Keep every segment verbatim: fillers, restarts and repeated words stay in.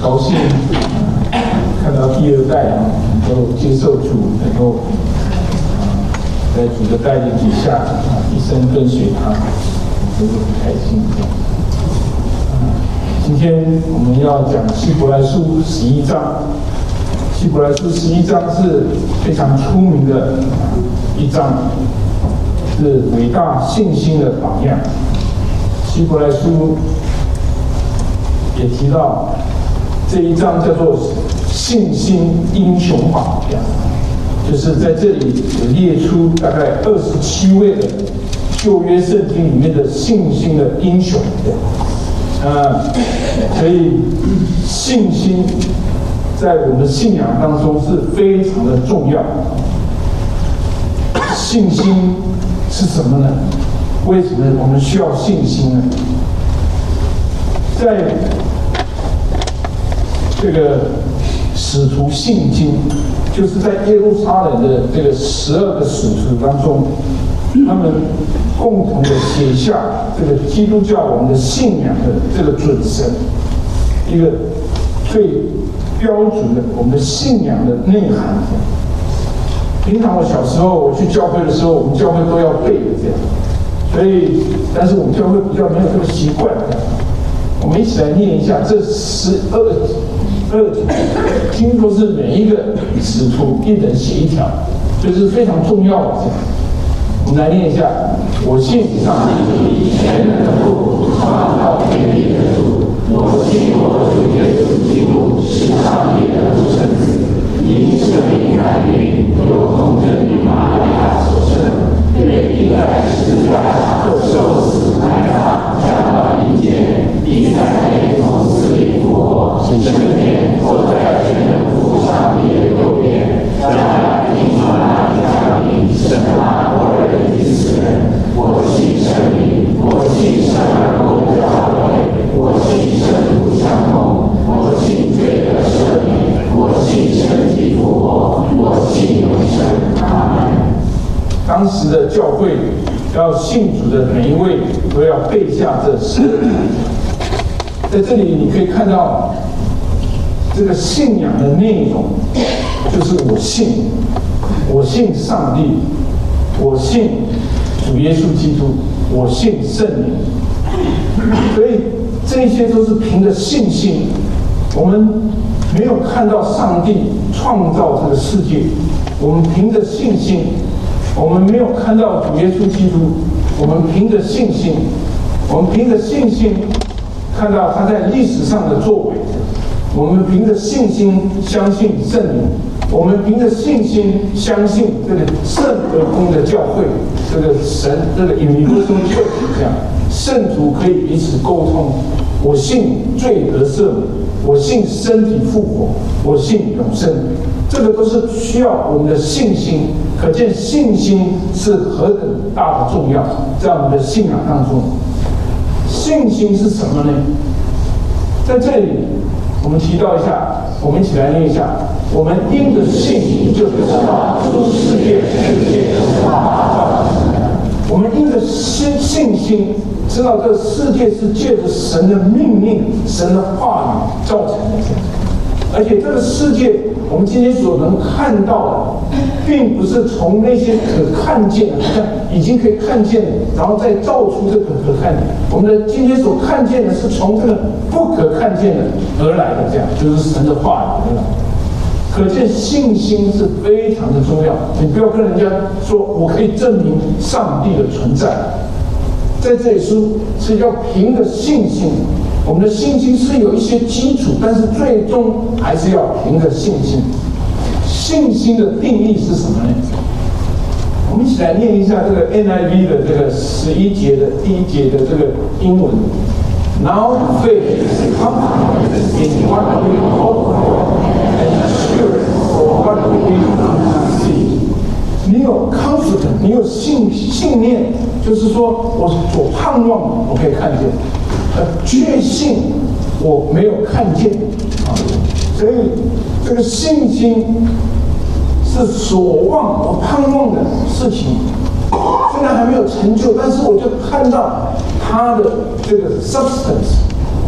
高兴、呃、看到第二代啊能够接受主，能够啊、呃、在主的带领底下啊一生跟随他，我都很开心。啊，今天我们要讲希伯来书十一章。希伯来书十一章是非常出名的一章，是伟大信心的榜样。希伯来书也提到这一章叫做信心英雄榜样，就是在这里有列出大概二十七位的旧约圣经里面的信心的英雄。呃，所以信心在我们信仰当中是非常的重要。信心是什么呢？为什么我们需要信心呢？在这个使徒信经，就是在耶路撒冷的这个十二个使徒当中，他们共同的写下这个基督教我们的信仰的这个准绳，一个最标准的我们的信仰的内涵。平常我小时候我去教会的时候，我们教会都要背的这样，所以但是我们教会比较没有这个习惯。我们一起来念一下这十二二经，说是每一个使徒一人写一条，所以是非常重要的这样。我们来念一下：我信上帝全能的父，创造天地的主。我信我主耶稣基督是上帝的独生子，因圣灵感孕，由童贞女玛利亚所生，被钉在十字架上，受死埋葬，降到阴间，第三天从死里复活，升天，坐在全能父上帝的右边，将来评判那降临审判活人与死人。我信圣灵，我信圣而共的教会，我信圣徒相通，我信罪的赦免，我信身体复活，我信永生。阿门。当时的教会要信主的每一位都要背下这十个。在这里你可以看到这个信仰的内容，就是我信，我信上帝，我信主耶稣基督，我信圣灵。所以这些都是凭着信心。我们没有看到上帝创造这个世界，我们凭着信心；我们没有看到主耶稣基督，我们凭着信心；我们凭着信心看到他在历史上的作为；我们凭着信心相信圣灵；我们凭着信心相信这个圣而公的教会，这个神，这个universal church，这样圣徒可以彼此沟通。我信罪得赦免，我信身体复活，我信永生。这个都是需要我们的信心，可见信心是何等大的重要，在我们的信仰当中。信心是什么呢？在这里我们提到一下，我们一起来念一下：我们因着信，就知道诸世界世界是他造成的。我们因着信信心，知道这个世界是借着神的命令、神的话语造成的。而且这个世界，我们今天所能看到的，并不是从那些可看见的，好像已经可以看见的，然后再造出这个可看见。我们的今天所看见的，是从这个不可看见的而来的，这样就是神的话语而来。可见信心是非常的重要。你不要跟人家说我可以证明上帝的存在，在这里说是要凭着信心。我们的信心是有一些基础，但是最终还是要凭着信心。信心的定义是什么呢？我们一起来念一下这个 N I V 的这个十一节的第一节的这个英文。Now faith is confidence in what we hope for and assurance for what we do not see。你有 confidence， 你有信信念，就是说我所盼望我可以看见。呃，确信我没有看见啊，所以这个信心是所望我盼望的事情，虽然还没有成就，但是我就看到它的这个 substance，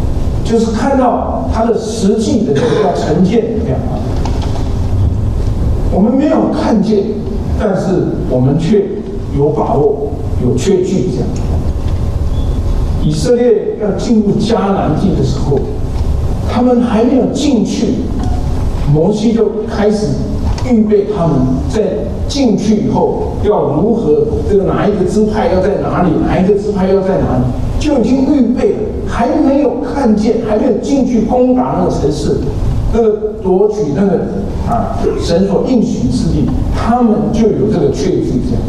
就是看到它的实际的这个要呈现这样啊。我们没有看见，但是我们却有把握，有确据这样。以色列要进入迦南地的时候，他们还没有进去，摩西就开始预备他们在进去以后要如何，这个哪一个支派要在哪里，哪一个支派要在哪里，就已经预备了，还没有看见，还没有进去攻打那个城市，那个夺取那个啊神所应许之地，他们就有这个确据这样。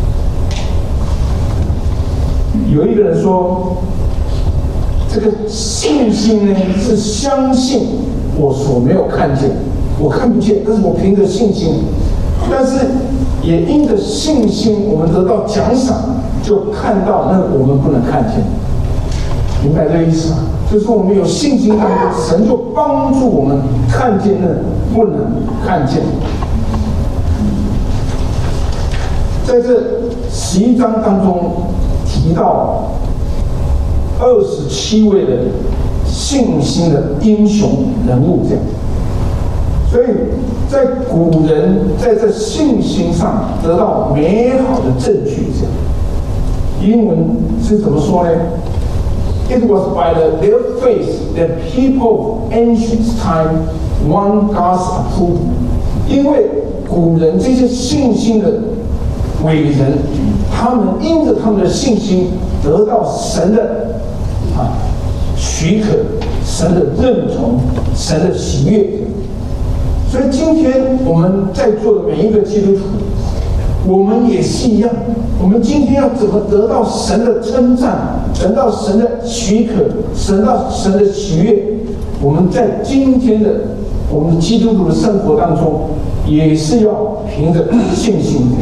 有一个人说，这个信心呢是相信我所没有看见，我看不见，但是我凭着信心，但是也因着信心，我们得到奖赏，就看到那我们不能看见。明白这个意思吗？就是我们有信心当中，神就帮助我们看见那不能看见。在这十一章当中提到二十七位的信心的英雄人物，这样。所以在古人在这信心上得到美好的证据，这样。英文是怎么说呢？ It was by the, their faith that people of ancient time won God's approval. 因为古人这些信心的伟人，他们因着他们的信心得到神的啊许可、神的认同、神的喜悦。所以今天我们在座的每一个基督徒，我们也是一样。我们今天要怎么得到神的称赞，得到神的许可，得到神的喜悦？我们在今天的我们基督徒的生活当中，也是要凭着信心。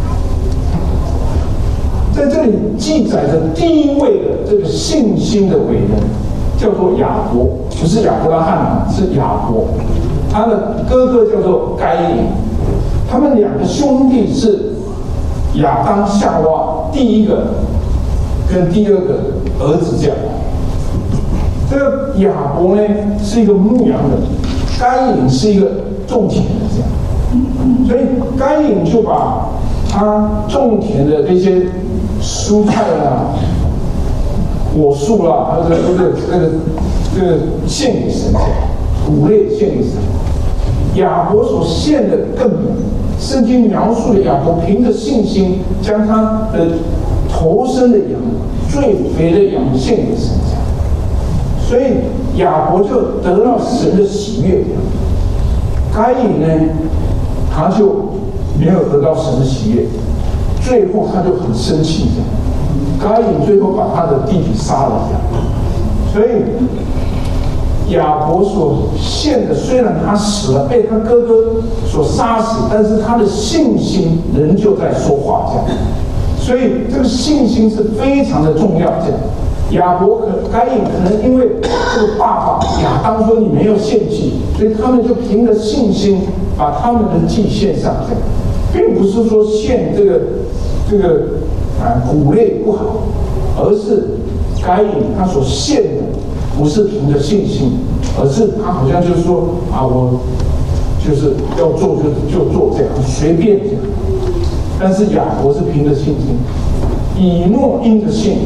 在这里记载着第一位的这个信心的伟人，叫做亚伯，不是亚伯拉罕，是亚伯。他的哥哥叫做该隐，他们两个兄弟是亚当夏娃第一个跟第二个儿子这样。这个亚伯呢是一个牧羊人，该隐是一个种田的这样，所以该隐就把他种田的这些蔬菜啦、果树啦，还有这个这个这个这个献给神，谷类献给神。亚伯所献的更美，圣经描述的亚伯凭着信心，将他的头生的羊、最肥的羊献给神，所以亚伯就得到神的喜悦。该隐呢，他就没有得到神的喜悦，最后他就很生气的。该隐最后把他的弟弟杀了，所以亚伯所献的，虽然他死了，被他哥哥所杀死，但是他的信心仍旧在说话，这样。所以这个信心是非常的重要，这样。亚伯可该隐可能因为这个爸爸亚当说你没有献祭，所以他们就凭着信心把他们的祭献上，这样，并不是说献这个这个啊谷类不好，而是该隐他所献的不是凭着信心，而是他好像就是说啊，我就是要做就就做这样，随便这样。但是亚伯是凭着信心，以诺因着信，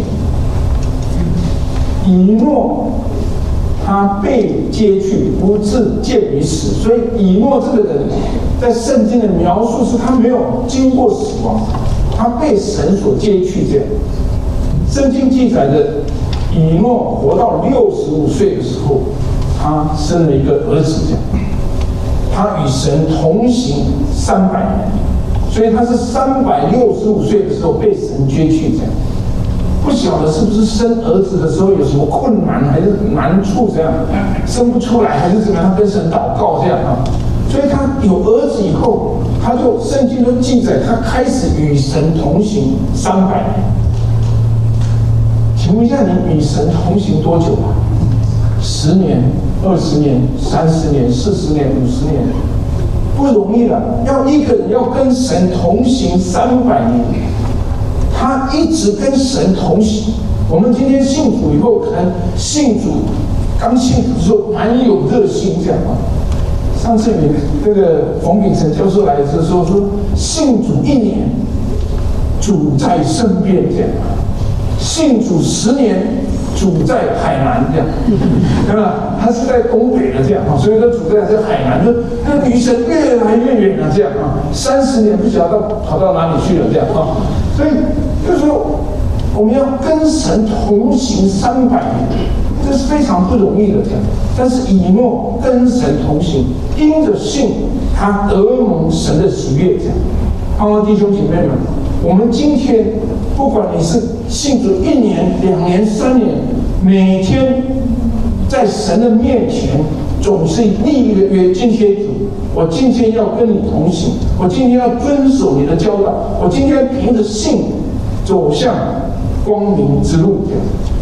以诺他被接去，不至见于死。所以以诺这个人，在圣经的描述是他没有经过死亡，他被神所接去这样。圣经记载的以诺活到六十五岁的时候，他生了一个儿子这样。他与神同行三百年，所以他是三百六十五岁的时候被神接去这样。不晓得是不是生儿子的时候有什么困难还是难处这样，生不出来还是怎么样，他跟神祷告这样啊。所以他有儿子以后，他就圣经都记载他开始与神同行三百年。请问一下，你与神同行多久啊？十年、二十年、三十年、四十年、五十年，不容易了。要一个人要跟神同行三百年，他一直跟神同行。我们今天信主以后，可能信主刚信主的时候蛮有热心这样啊。上次你那个冯秉成教授来的时候说，信主一年，主在身边这样；信主十年，主在海南这样，对吧？他是在东北的这样啊，所以说主在这海南，就那个离神越来越远了这样啊，三十年不晓得跑到哪里去了这样啊，所以就是说我们要跟神同行三百年，这是非常不容易的这样。但是以诺跟神同行，因着信，他得蒙神的喜悦这样。盼望弟兄姐妹们，我们今天不管你是信主一年、两年、三年，每天在神的面前，总是立一个约，今天主，我今天要跟你同行，我今天要遵守你的教导，我今天凭着信走向光明之路这样。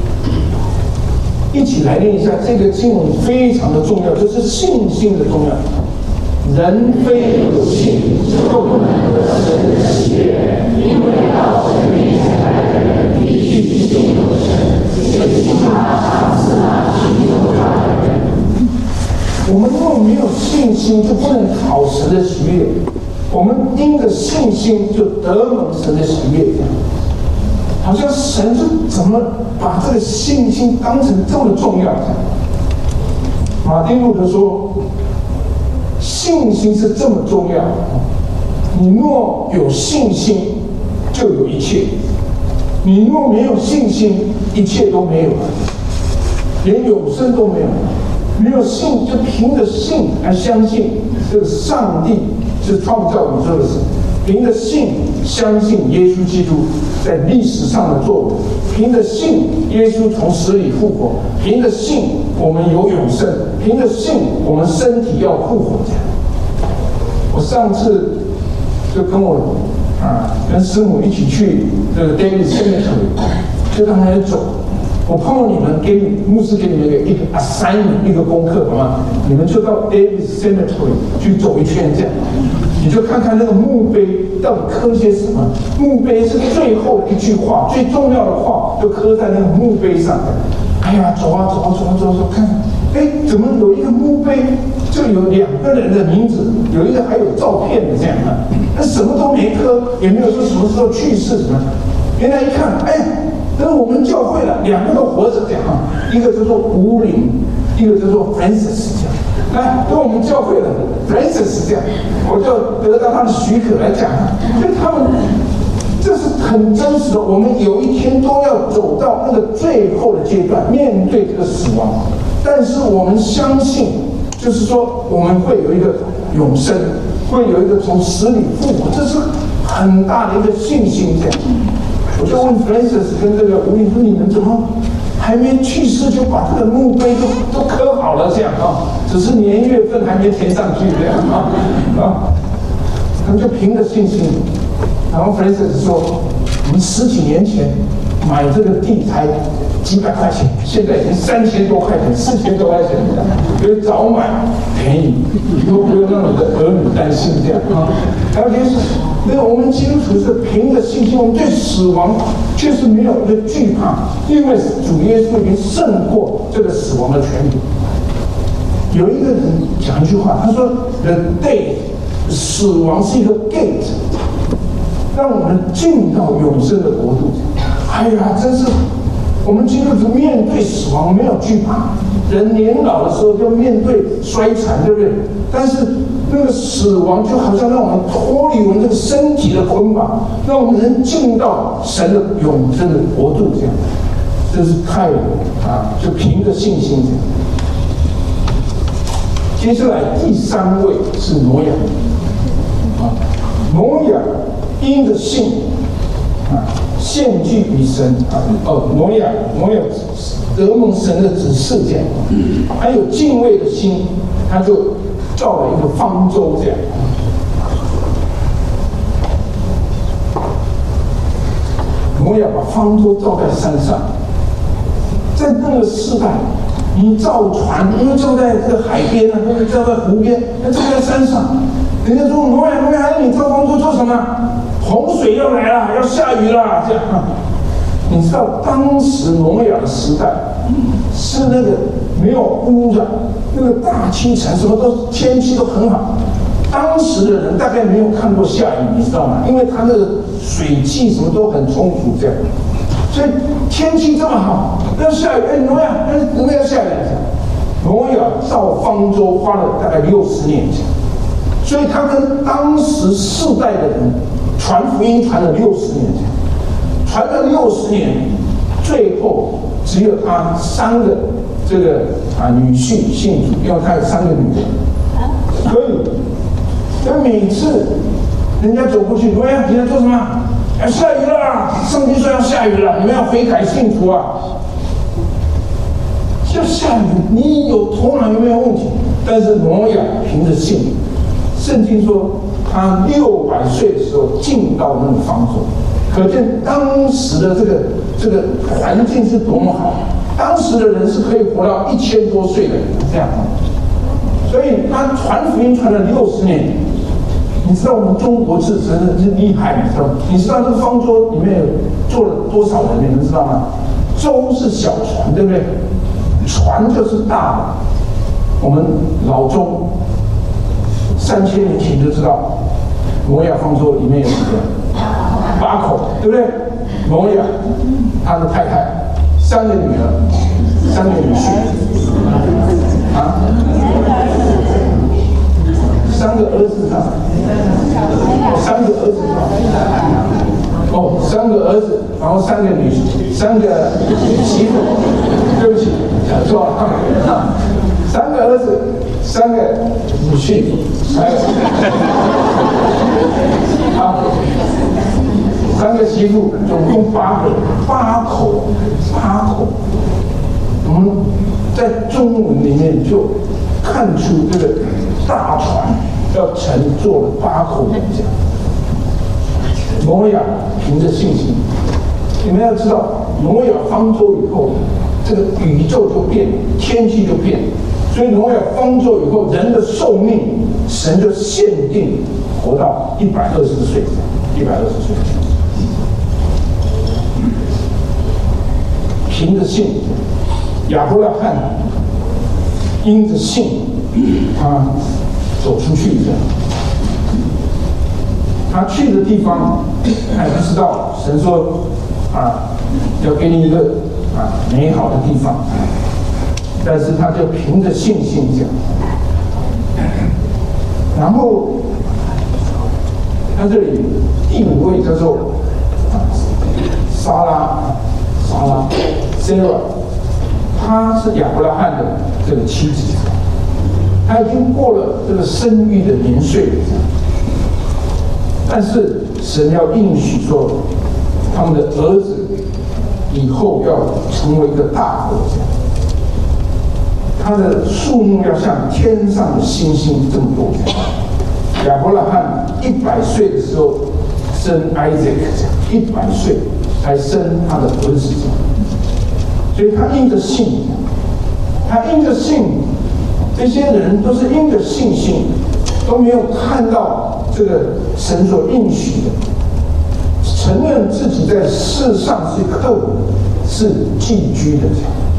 一起来念一下这个经文，非常的重要，就是信心的重要。人非有信，就不能得神的喜悦，因为到神面前来的人必须信有神，也信他赏赐那寻求他的人。我们若没有信心，就不能讨神的喜悦。我们因着信心，就得蒙神的喜悦。这样，好像神是怎么把这个信心当成这么重要？马丁路德说，信心是这么重要，你若有信心，就有一切；你若没有信心，一切都没有了，连永生都没有了。没有信，就凭着信来相信这个上帝是创造宇宙的神，凭着信相信耶稣基督在历史上的作为，凭着信耶稣从死里复活，凭着信我们有永生，凭着信我们身体要复活。这样，我上次就跟我啊跟师母一起去这个 David Cemetery， 就让他们走。我盼望你们给你牧师给你们一个一个 assignment 一个功课，好吗？你们就到 David Cemetery 去走一圈，这样，你就看看那个墓碑到底刻些什么。墓碑是最后的一句话，最重要的话就刻在那个墓碑上。哎呀，走啊走啊走啊走啊走，看看，哎，怎么有一个墓碑就有两个人的名字，有一个还有照片的这样啊？那什么都没刻，也没有说什么时候去世什么。原来一看，哎。但是我们教会了，两个都活着这样啊，一个叫做吴林，一个叫做 Francis 这样。来，跟我们教会了 Francis 这样，我就得到他的许可来讲，所以他们这是很真实的。我们有一天都要走到那个最后的阶段，面对这个死亡。但是我们相信，就是说我们会有一个永生，会有一个从死里复活，这是很大的一个信心这样。我就问 Francis 跟这个吴林说：“你们怎么还没去世就把这个墓碑都都刻好了？这样啊，只是年月份还没填上去这样啊啊！”他们就凭着信心。然后 Francis 说：“我们十几年前买这个地才几百块钱，现在已经三千多块钱、四千多块钱了，所以早买便宜，都不用让你的儿女担心这样啊。”还有就是。那我们基督徒是凭着信心，我们对死亡确实没有一个惧怕，因为主耶稣已经胜过这个死亡的权柄。有一个人讲一句话，他说 ：“The death， 死亡是一个 gate， 让我们进到永生的国度。”哎呀，真是我们基督徒面对死亡没有惧怕。人年老的时候就面对衰残，对不对？但是那个死亡就好像让我们脱离我们这个身体的捆绑，让我们能进到神的永生的国度，这样，这是太啊，就凭着信心这样。接下来第三位是挪亚，啊，挪亚因着信啊，献祭于神啊，哦，挪亚，挪亚得蒙神的指示这样，还有敬畏的心，他就造了一个方舟这样。挪亚把方舟造在山上，在那个时代，你造船，因为造在这个海边啊，或者造在湖边，那造在山上，人家说挪亚，挪亚，你造方舟做什么？洪水要来了，要下雨了，这样。你知道当时挪亚的时代是那个没有污染，那个大清晨什么都天气都很好。当时的人大概没有看过下雨，你知道吗？因为它那个水汽什么都很充足，这样，所以天气这么好，要下雨，哎，挪亚，哎，怎么要下雨？挪亚造方舟花了大概六十年，所以他跟当时世代的人传福音传了六十年，传了六十年，最后只有他三个这个啊女婿信主，因为他有三个女儿，可以。那每次人家走过去，挪亚，你在做什么？要下雨了，上帝说要下雨了，你们要悔改信主啊！要下雨，你有头脑有没有问题？但是挪亚凭着信，圣经说他六百岁的时候进到那个方舟，可见当时的这个这个环境是多么好。当时的人是可以活到一千多岁的，这样。所以他传福音传了六十年。你知道我们中国是真的是厉害，你知道吗？你知道这个方舟里面有坐了多少人？你们知道吗？舟是小船，对不对？船就是大的。我们老中三千年前就知道，挪亚方舟里面有几个？八口，对不对？挪亚，他的太太，三个女儿，三个女婿，啊，三个儿子啊，三个儿子啊，哦，三个儿子，然后三个女，三个媳妇，对不起，讲错了啊，三个儿子，三个女婿，还有啊，三个媳妇，总共八个，八口，八口。我们在中文里面就看出这个大船要乘坐了八口人这样。挪亚凭着信心，你们要知道，挪亚方舟以后，这个宇宙就变，天气就变，所以挪亚方舟以后，人的寿命，神就限定活到一百二十岁，一百二十岁。凭着信，亚伯拉罕因着信，他走出去这样。他去的地方还不知道，神说啊，要给你一个啊美好的地方，但是他就凭着信心讲。然后他这里第五位叫做啊撒拉，撒拉 Sarah， 她是亚伯拉罕的这个妻子，她已经过了这个生育的年岁了。但是神要应许说，他们的儿子以后要成为一个大国家，他的数目要像天上的星星这么多。亚伯拉罕一百岁的时候生 Isaac， 一百岁才生他的儿子，所以他因着信，他因着信，这些人都是因着信心，都没有看到这个神所应许的，承认自己在世上是客人，是寄居的。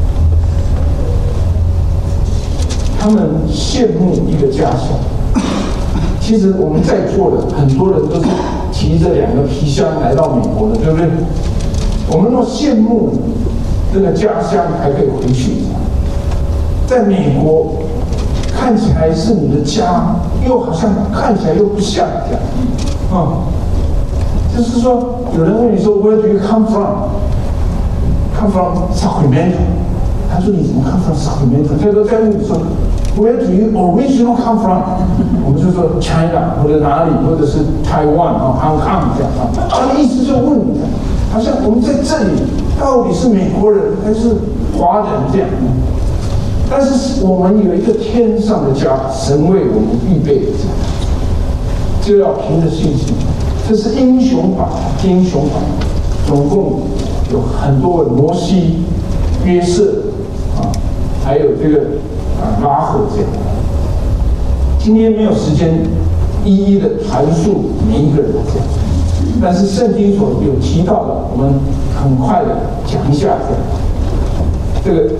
他们羡慕一个家乡。其实我们在座的很多人都是提着两个皮箱来到美国的，对不对？我们若羡慕这个家乡，还可以回去。在美国看起来是你的家，又好像看起来又不像这样，啊、嗯，就是说，有人问你说 Where do you come from? Come from Sacramento。他说你怎么 come from Sacramento？ 他说在问你说 Where do you original come from？ 我们就说 China 或者哪里，或者是台湾啊 Hong Kong 这样啊。他的意思就问你，好像我们在这里到底是美国人还是华人这样。但是我们有一个天上的家，神为我们预备的家，就要凭着信心。这是英雄榜，英雄榜总共有很多位，摩西、约瑟啊，还有这个啊拉合这样。今天没有时间一一的阐述每一个人这样，但是圣经所有提到的，我们很快的讲一下这样。这个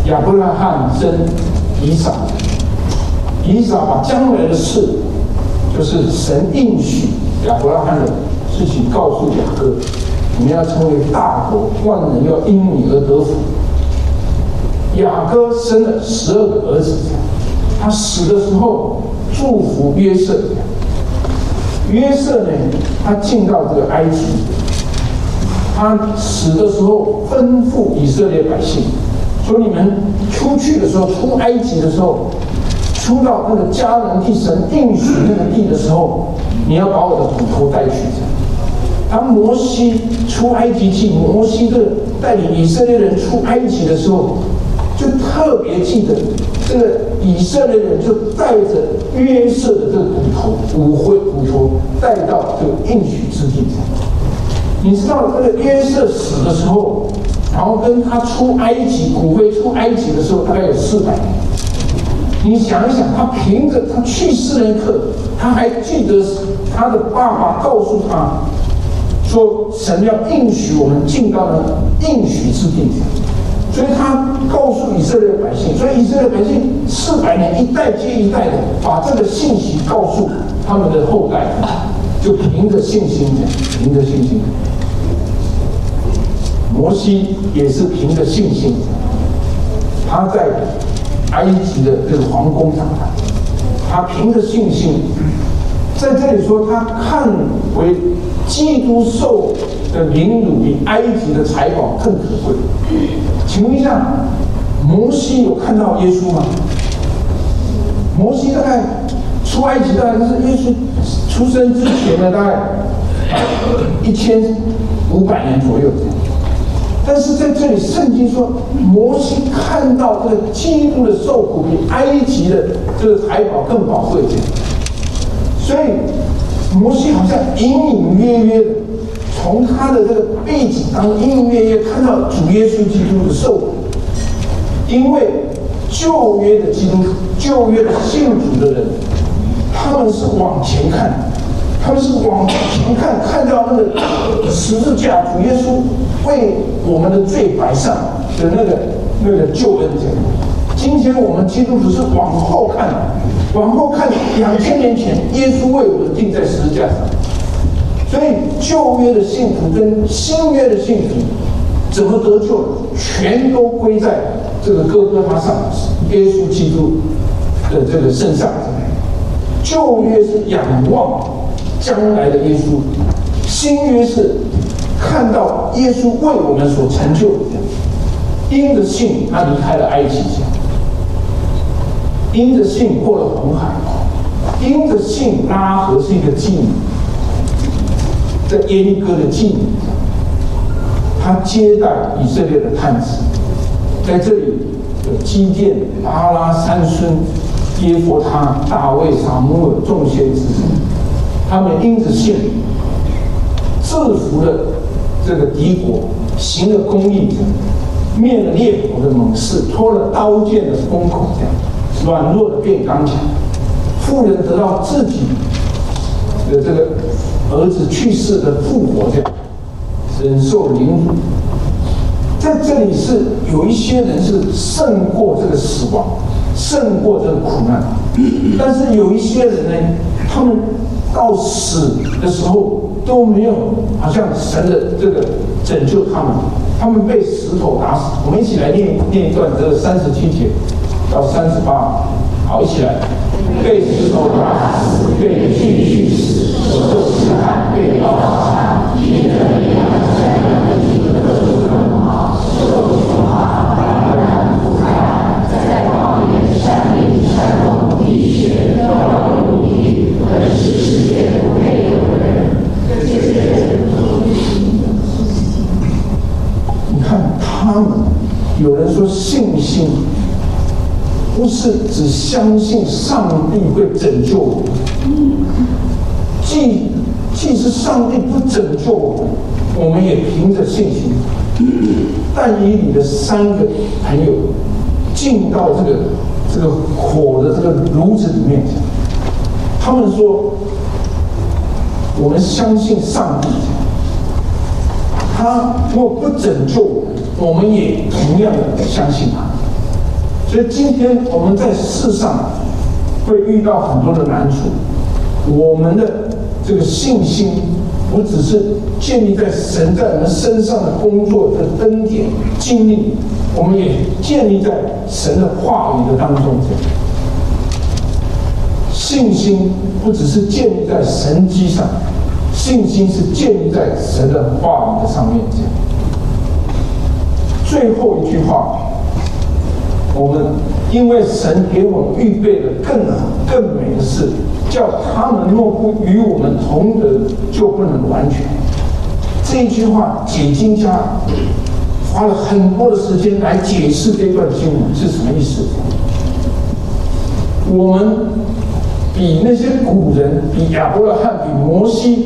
亚伯拉罕生以撒，以撒把将来的事，就是神应许亚伯拉罕的事情告诉雅各，你们要成为大国，万人要因你而得福。雅各生了十二个儿子，他死的时候祝福约瑟。约瑟呢，他进到这个埃及，他死的时候吩咐以色列百姓说：你们出去的时候，出埃及的时候，出到那个迦南地神应许那个地的时候，你要把我的骨头带去。当摩西出埃及记，摩西这个带领以色列人出埃及的时候，就特别记得这个以色列人就带着约瑟的这个骨头，骨灰骨头带到这个应许之地。你知道这个约瑟死的时候，然后跟他出埃及骨灰出埃及的时候，大概有四百年。你想一想，他凭着他去世那一刻，他还记得他的爸爸告诉他说，神要应许我们进到了应许之地。所以他告诉以色列百姓，所以以色列百姓四百年一代接一代的把这个信息告诉他们的后代，就凭着信心，凭着信心。摩西也是凭着信心，他在埃及的这个皇宫长大，他凭着信心，在这里说他看为基督受的凌辱比埃及的财宝更可贵。请问一下，摩西有看到耶稣吗？摩西大概出埃及，大概是耶稣出生之前的大概一千五百年左右。但是在这里，圣经说，摩西看到这个基督的受苦比埃及的这个财宝更宝贵。所以摩西好像隐隐约约的从他的这个背景当中隐隐约约看到主耶稣基督的受苦，因为旧约的基督旧约的信主的人，他们是往前看，他们是往前看，看到那个十字架主耶稣为我们的罪摆上的那个那个救恩。今天我们基督徒是往后看，往后看两千年前耶稣为我们钉在十字架上。所以旧约的信徒跟新约的信徒怎么得救，全都归在这个哥哥他上耶稣基督的这个身上。旧约是仰望将来的耶稣，新约是看到耶稣为我们所成就的。因着信，他离开了埃及；因着信过了红海；因着信，拉合是一个妓女，在耶利哥的妓女，他接待以色列的探子，在这里有基甸、巴拉、三孙、耶弗他、大卫、撒母耳众先知，他们因着信制服了这个敌国，行了公义，灭了列国的猛士，脱了刀剑的锋口，这样软弱的变刚强，妇人得到自己的这个儿子去世的复活，这样忍受凌辱。在这里是有一些人是胜过这个死亡，胜过这个苦难，但是有一些人呢，他们到死的时候都没有好像神的这个拯救他们，他们被石头打死。我们一起来念念一段这个三十七节到三十八，好，一起来。被石头打死，被锯去死，所受试探，被刀杀，因着力量在人的各处奔跑，受苦化，把人覆盖，在旷野、山林、山洞、地穴、道路、陆地，本是世界不配有的人。这些人你看他们，有人说信心不是只相信上帝会拯救我们，既既是上帝不拯救我们，我们也凭着信心。但以理的三个朋友进到这个这个火的这个炉子里面，他们说：“我们相信上帝，他若不拯救我们，我们也同样的相信他。” 所以今天我们在世上会遇到很多的难处，我们的这个信心不只是建立在神在我们身上的工作的恩典经历，我们也建立在神的话语的当中。信心不只是建立在神迹上，信心是建立在神的话语的上面。最后一句话，我们因为神给我们预备了更好更美的事，叫他们若不与我们同得，就不能完全。这一句话，解经家花了很多的时间来解释这段经文是什么意思。我们比那些古人，比亚伯拉罕，比摩西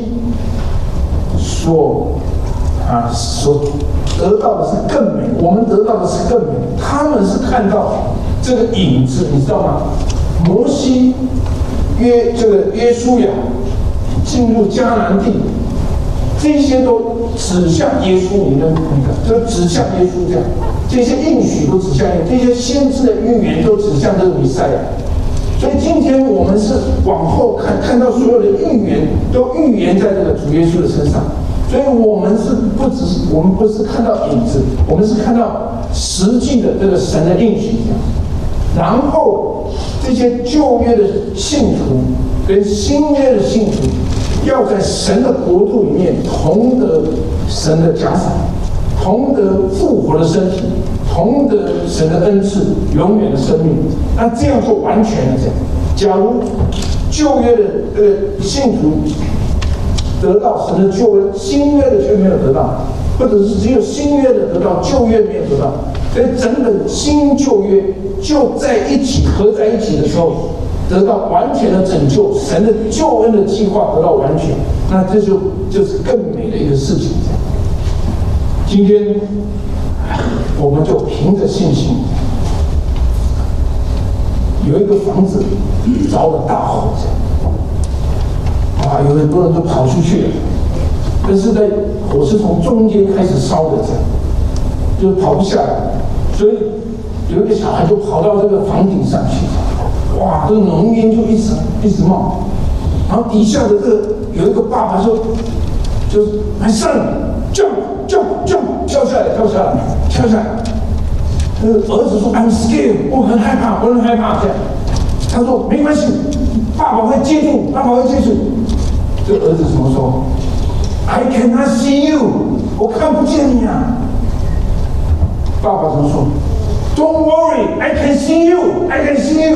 所啊所得到的是更美，我们得到的是更美。他们是看到这个影子，你知道吗？摩西约这个约书亚进入迦南地，这些都指向耶稣，你的那个，就指向耶稣这样。这些应许都指向耶稣，这些先知的预言都指向这个弥赛亚。所以今天我们是往后看，看到所有的预言都预言在这个主耶稣的身上。所以我们是不只是我们不是看到影子，我们是看到实际的这个神的应许。然后这些旧约的信徒跟新约的信徒，要在神的国度里面同得神的奖赏，同得复活的身体，同得神的恩赐，永远的生命。那这样就完全了。这样，假如旧约的呃信徒得到神的救恩，新约的却没有得到，或者是只有新约的得到，旧约没有得到，所以整本新旧约就在一起合在一起的时候，得到完全的拯救，神的救恩的计划得到完全，那这就就是更美的一个事情。今天我们就凭着信心，有一个房子着了大火，啊，有很多人都跑出去了，但是在火是从中间开始烧的，这样就跑不下来，所以有一个小孩就跑到这个房顶上去，哇，这个浓烟就一直一直冒，然后底下的这个有一个爸爸说，就是来上，jump jump jump， 跳下来跳下来跳下来，那个儿子说 I'm scared， 我很害怕，我很害怕这样，他说没关系，爸爸会接住，爸爸会接住。这个儿子怎么说 ？I cannot see you， 我看不见你啊。爸爸怎么说 ？Don't worry， I can see you， I can see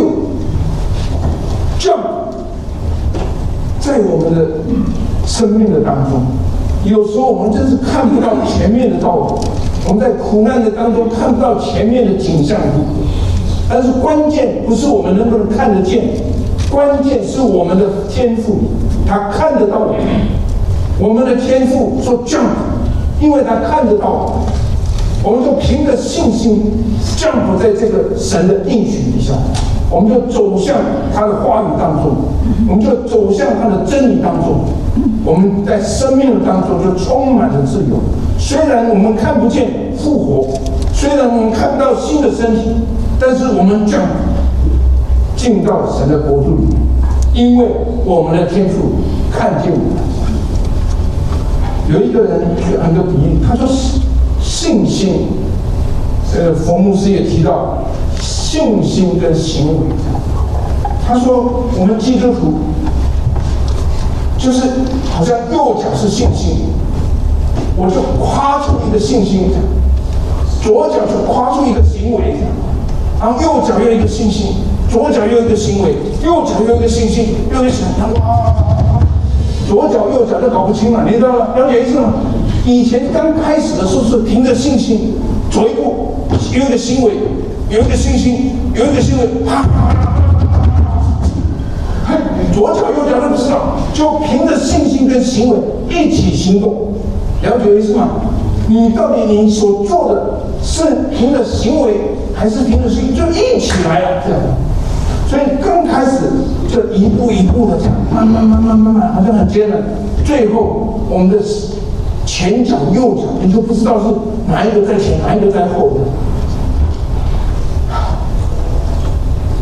you。Jump， 在我们的生命的当中，有时候我们真是看不到前面的道路，我们在苦难的当中看不到前面的景象图。但是关键不是我们能不能看得见，关键是我们的天赋。他看得到我们，我们的天赋说 jump， 因为他看得到，我们就凭着信心 jump 在这个神的应许底下，我们就走向他的话语当中，我们就走向他的真理当中，我们在生命当中就充满了自由。虽然我们看不见复活，虽然我们看不到新的身体，但是我们 jump 进到神的国度里面。因为我们的天父看见我们。有一个人举一个比喻，他说信心，这个佛牧师也提到信心跟行为。他说我们基督徒就是好像右脚是信心，我就夸出一个信心，左脚就夸出一个行为，然后右脚又一个信心。左脚又一个行为，右脚又一个信心，又一个想，哇！左脚右脚都搞不清了，你知道吗？了解意思吗？以前刚开始的时候是凭着信心，走一步有一个行为，有一个信心，有一个行为，啪！左脚右脚都不知道，就凭着信心跟行为一起行动，了解意思吗？你到底你所做的是凭着行为，还是凭着信心？就一起来了，这样。所以刚开始就一步一步的这样，慢慢慢慢慢慢，好像很艰难。最后我们的前脚右脚，你就不知道是哪一个在前，哪一个在后的。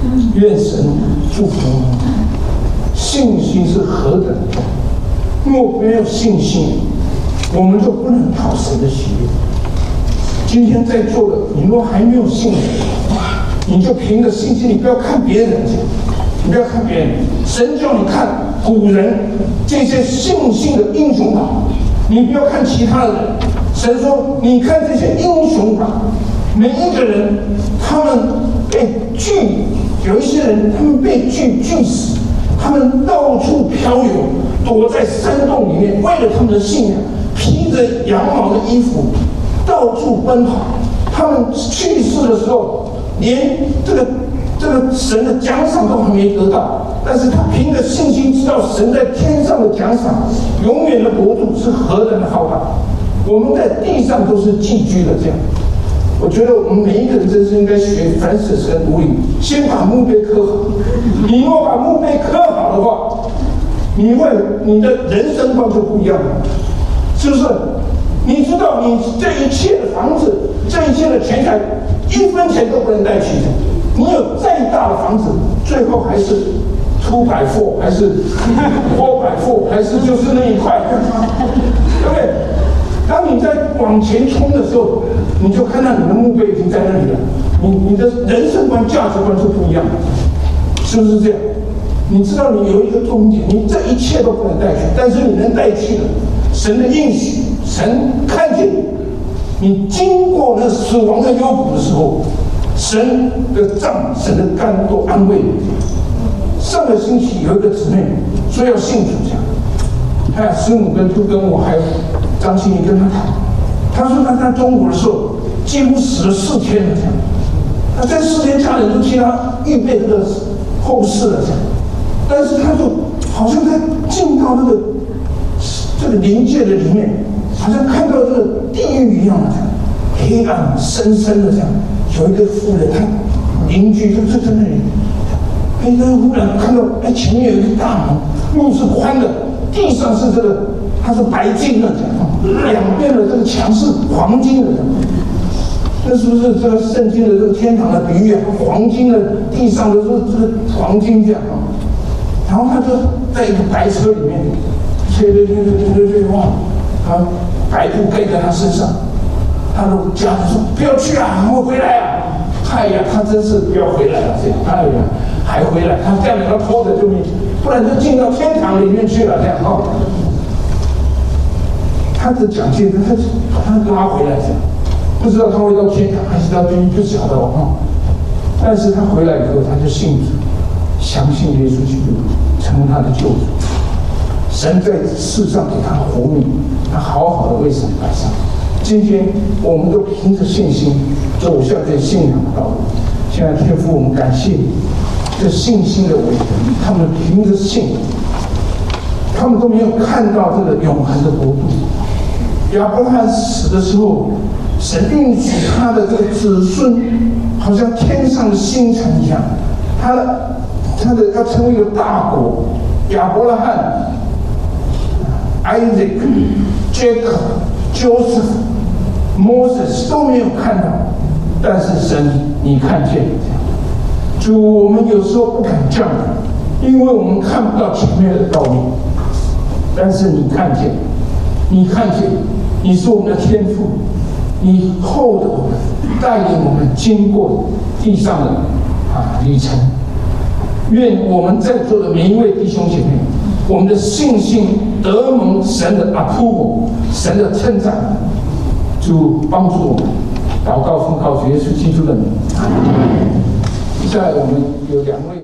愿神祝福我们。信心是何等重要！若没有信心，我们就不能讨神的喜悦。今天在座的，你若还没有信神，你就凭着信心，你不要看别人，你不要看别人。神叫你看古人这些信心的英雄榜，你不要看其他的人。神说，你看这些英雄榜，每一个人他们被锯，有一些人他们被锯锯死，他们到处漂流，躲在山洞里面，为了他们的信仰，披着羊毛的衣服到处奔跑。他们去世的时候，连这个这个神的奖赏都还没得到，但是他凭着信心知道神在天上的奖赏，永远的国度是何等的浩大。我们在地上都是寄居的，这样。我觉得我们每一个人真是应该学Francis跟吴林，先把墓碑刻好。你若把墓碑刻好的话，你会你的人生观就不一样了，是不是？你知道你这一切的房子，这一切的钱财，一分钱都不能带去的。你有再大的房子，最后还是two by four，还是four by four，还是就是那一块，对不对？当你在往前冲的时候，你就看到你的墓碑已经在那里了。你你的人生观、价值观是不一样的，是不是这样？你知道你有一个终点，你这一切都不能带去，但是你能带去的，神的应许，神看见你，你经过那死亡的幽谷的时候，神的杖、神的竿都安慰你。上个星期有一个姊妹说要信主，这样，哎，师母跟就跟我还有张欣怡跟他谈，他说他在中国的时候几乎死了四天了，这样，他在四天家人都替他预备这个后事了，这样，但是他就好像在进到那个这个灵界的里面，好像看到这个地狱一样的这样，黑暗深深的这样，有一个妇人，他邻居就就在那里。哎，他忽然看到，哎，前面有一个大门，路是宽的，地上是这个，它是白金的，两边的这个墙是黄金的，这是不是这个圣经的这个天堂的比喻啊？黄金的，地上的这个这个黄金这样啊。然后他就在一个白车里面，吹吹吹吹吹吹，哇，啊，白布盖在他身上，他的家人说不要去啊，我回来啊。哎呀，他真是不要回来了，这样，哎呀，还回来，他这样他拖着就不然就进到天堂里面去了，这样啊、哦。他的奖金他他拉回来这样，不知道他会到天堂还是到地狱，不晓得哦。但是他回来以后，他就信主，相信耶稣基督，成为他的救主。神在世上给他活命，他好好的为神摆上。今天我们都凭着信心走向这信仰的道路。现在天父，我们感谢你，这信心的伟人，他们凭着信，他们都没有看到这个永恒的国度。亚伯拉罕死的时候，神应许他的这个子孙，好像天上的星辰一样，他的他的要成为一个大国。亚伯拉罕、Isaac、Jacob、Joseph、Moses 都没有看到，但是神你看见了。主，我们有时候不敢降临，因为我们看不到前面的道路，但是你看见，你看见，你是我们的天父，你厚的我们，带领我们经过地上的啊旅程。愿我们在座的每一位弟兄姐妹，我们的信心得蒙神的 approval， 神的称赞。主帮助我们，祷告奉靠主耶稣基督的名。接下来我们有两位。